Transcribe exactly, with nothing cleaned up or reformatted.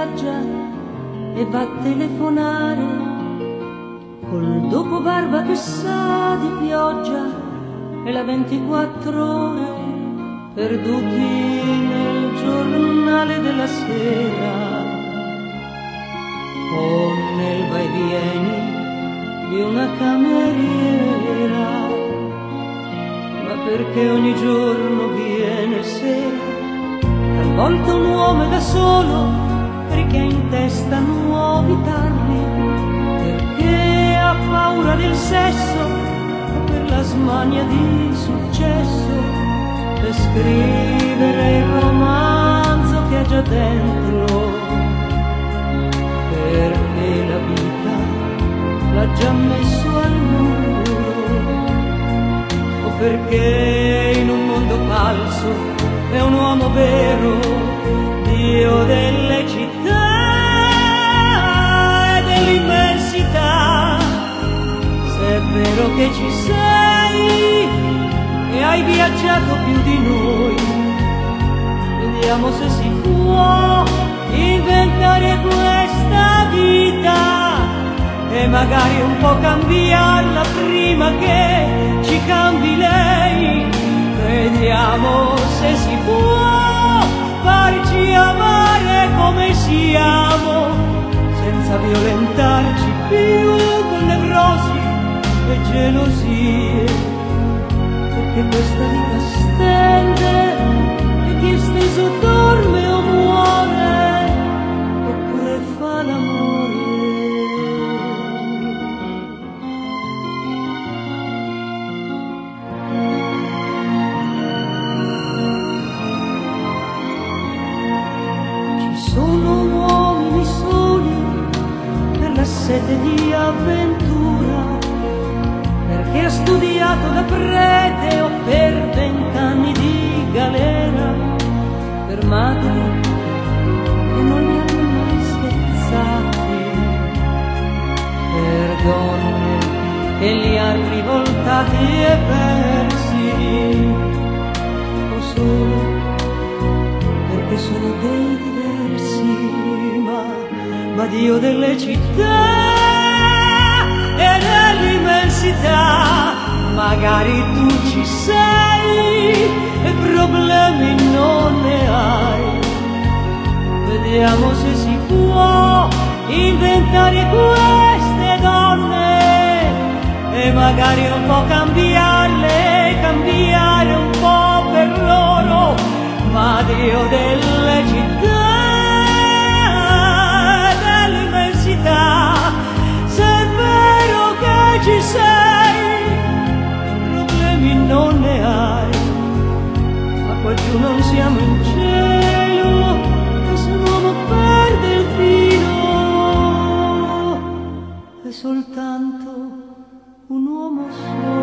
spiaggia e va a telefonare col dopo barba che sa di pioggia e la ventiquattro ore perduti nel giornale della sera o nel vai e vieni di una cameriera, ma perché ogni giorno viene sera, talvolta un uomo è da solo perché ha in testa nuovi tarli, perché ha paura del sesso o per la smania di successo, per scrivere il romanzo che ha già dentro, perché la vita l'ha già messo al muro, o perché in un mondo falso è un uomo vero, Dio delle città e dell'immensità. Se è vero che ci sei e hai viaggiato più di noi, vediamo se si può inventare questa vita e magari un po' cambiarla prima che ci cambi lei. Vediamo se si può farci amare come siamo, senza violentarci più con nevrosi e gelosie, perché questa vita stende e chi è steso dorme o muore, oppure fa l'amore. Sono uomini soli per la sete di avventura, perché ha studiato da prete o per vent'anni di galera, per madri che non li hanno mai spezzati, per donne che li hanno rivoltati e persi, o solo perché sono dei diversi, ma, ma Dio delle città e dell'immensità, magari tu ci sei e problemi non ne hai. Vediamo se si può inventare queste donne e magari un po' cambiarle, cambiare un po' per loro, ma Dio delle città, dell'immensità, se è vero che ci sei, problemi non ne hai, ma qua giù non siamo in cielo, e se l'uomo perde il filo, è soltanto un uomo solo.